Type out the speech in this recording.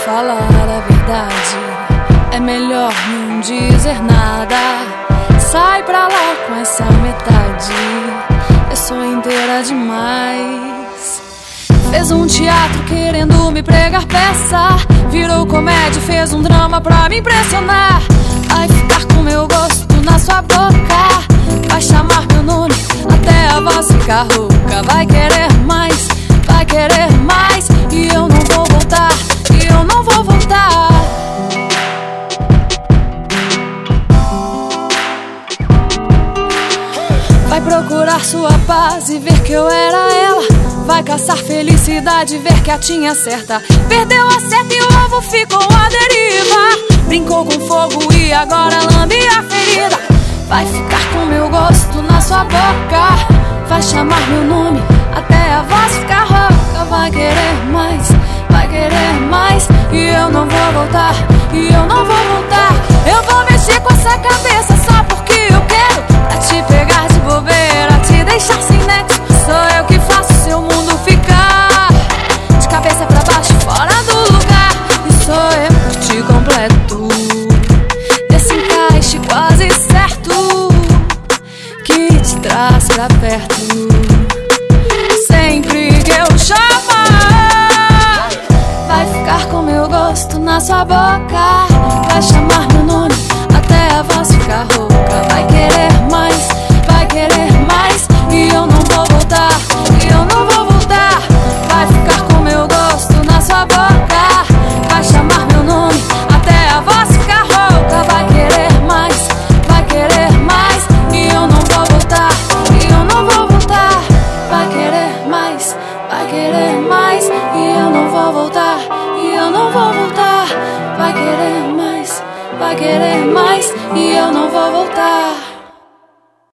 falar a verdade, é melhor não dizer nada. Sai pra lá com essa metade, eu sou inteira demais. Fez um teatro querendo me pregar peça, virou comédia, fez um drama pra me impressionar. Vai ficar com meu gosto na sua boca, vai chamar meu nome até a voz ficar rouca. Vai querer mais, vai querer mais, e eu não vou voltar, e eu não vou voltar. Vai procurar sua paz e ver que eu era ela, vai caçar felicidade e ver que a tinha certa. Perdeu a seta e o ovo ficou à deriva, brincou com fogo e agora lambe a ferida. Vai ficar com meu gosto na sua boca, vai chamar meu nome até a voz ficar rouca. Vai querer mais, vai querer mais, e eu não vou voltar, e eu não vou voltar. Eu vou mexer com essa cabeça só porque eu quero, pra te pegar de bobeira, te deixar sem nexo. Sou eu que faço seu mundo ficar de cabeça pra baixo, fora do lugar. E sou eu que te completo desse encaixe quase certo, que te traz pra perto sempre que eu chamar. Vai ficar com meu gosto na sua boca, vai chamar meu nome até a voz ficar rouca. Vai querer mais, vai querer mais, e eu não vou voltar, e eu não vou voltar. Vai ficar com meu gosto na sua boca, vai chamar meu nome até a voz ficar rouca. Vai querer mais, vai querer mais, e eu não vou voltar, e eu não vou voltar. Vai querer mais, vai querer mais, e eu não vou voltar, e eu não vou voltar. Vai querer mais, vai querer mais, e eu não vou voltar.